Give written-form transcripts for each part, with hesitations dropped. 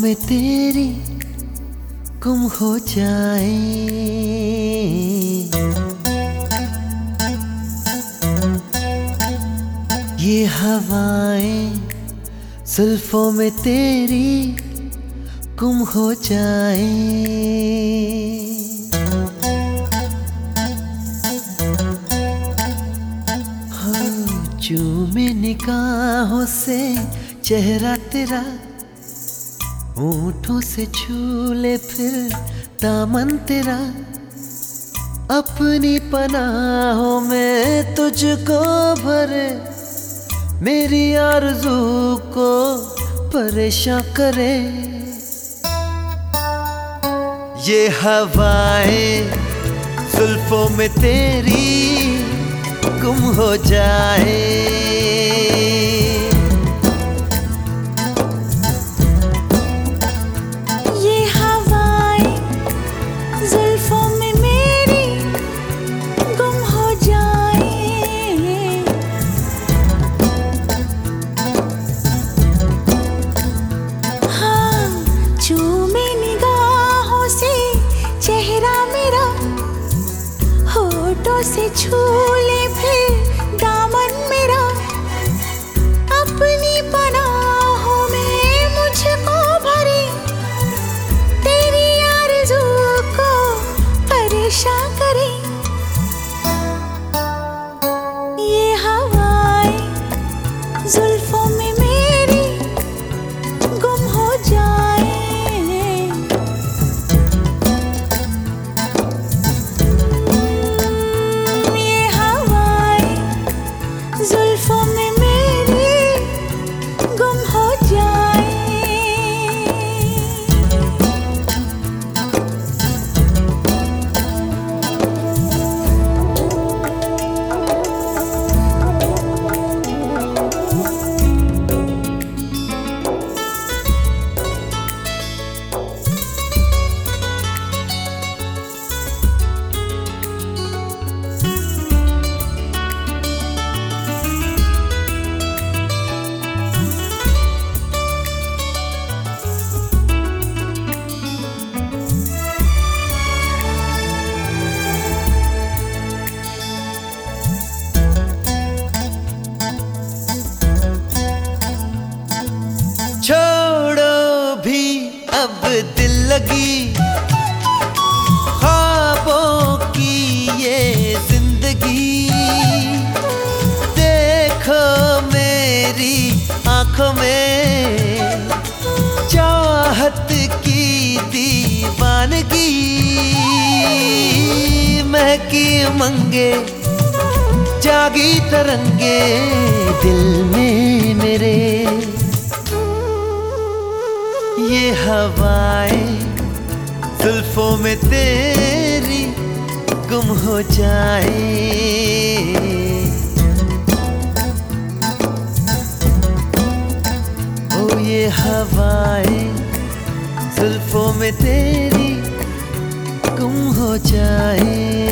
में तेरी गुम हो जाए। ये हवाएं जुल्फों में तेरी गुम हो जाए। हाँ, चूमे निगाहों से चेहरा तेरा, होठों से छू ले फिर दामन तेरा, अपनी पनाहों में तुझको भरे, मेरी आरज़ू को परेशान करे। ये हवाएं जुल्फों में तेरी गुम हो जाए। से छू ले फिर दामन मेरा, अपनी पनाहों में मुझको भरे, तेरी आरज़ू को परेशान करे। ये हवाएं जुल्फों में मेरी गुम हो जाए। जुल्फों में मेरी गुम हो जाए। छोड़ो भी अब दिल लगी, ख्वाबों की ये जिंदगी, देखो मेरी आंखों में चाहत की दीवानगी, महकी उमंगे जागी तरंगे दिल में मेरे। ये हवाएं जुल्फों में तेरी गुम हो जाए। ओ ये हवाएं जुल्फों में तेरी गुम हो जाए।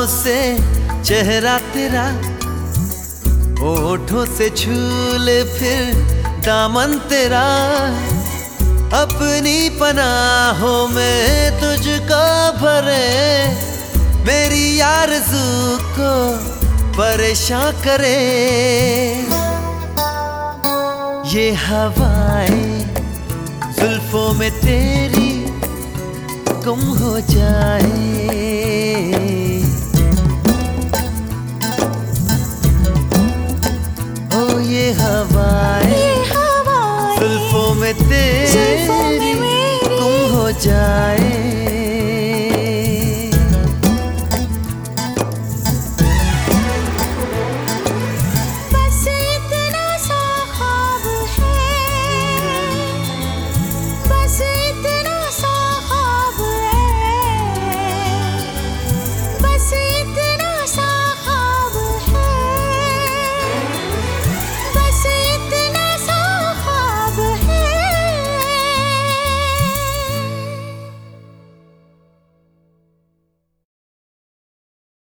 बाहों से चेहरा तेरा, होठों से छू ले फिर दामन तेरा। अपनी पनाहों में तुझको भरे, मेरी आरज़ू को परेशान करे। ये हवाएं जुल्फों में तेरी गुम हो जाए। ओ ये हवाएं